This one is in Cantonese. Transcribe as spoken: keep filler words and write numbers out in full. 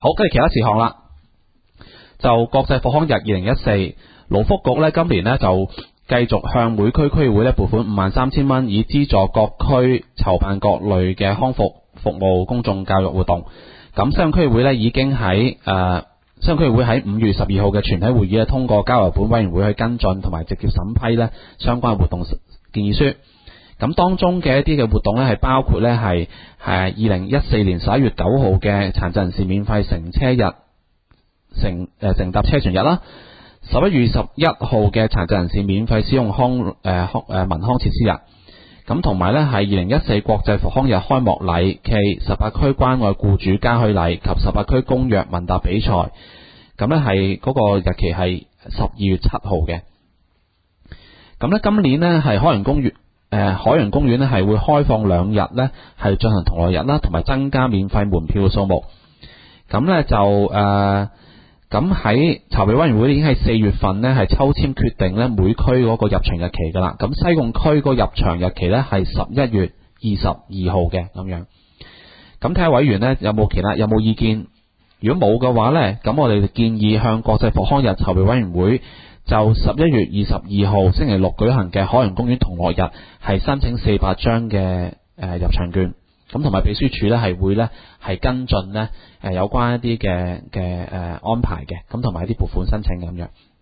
好，跟住其他事項啦，就國際復康日二零一四，勞福局呢今年呢就繼續向每區區議會呢撥款五萬三千蚊，以資助各區籌辦各類嘅康復服務公眾教育活動。咁西貢區議會呢已經喺誒西貢區議會喺五月十二號嘅全體會議呢通過交由本委員會去跟進同埋直接審批呢相關活動建議書。咁當中嘅一啲嘅活動呢係包括呢係誒二零一四年十一月九號嘅殘疾人士免費乘車日乘誒乘搭車船日啦。十一月十一號嘅殘疾人士免費使用康誒康誒文康設施日，咁同埋咧係二零一四國際復康日開幕禮暨十八區關愛僱主嘉許禮及十八區公約問答比賽，咁咧係嗰個日期係十二月七號嘅。咁咧今年呢係海洋公園誒、呃、海洋公園咧係會開放兩日咧係進行同樂日啦，同埋增加免費門票嘅數目。咁咧就誒。呃咁喺籌備委員會已經係四月份呢係抽籤決定呢每區嗰個入場日期噶啦。咁西貢區個入場日期呢係十一月二十二號嘅咁樣。咁睇下委員呢有冇其他有冇意見？如果冇嘅話呢，咁我哋建議向國際復康日籌備委員會就十一月二十二號星期六舉行嘅海洋公園同樂日係申請四百張嘅誒入場券。咁同埋秘書處咧係會咧係跟進咧誒有關一啲嘅嘅誒安排嘅，咁同埋一啲撥款申請咁樣。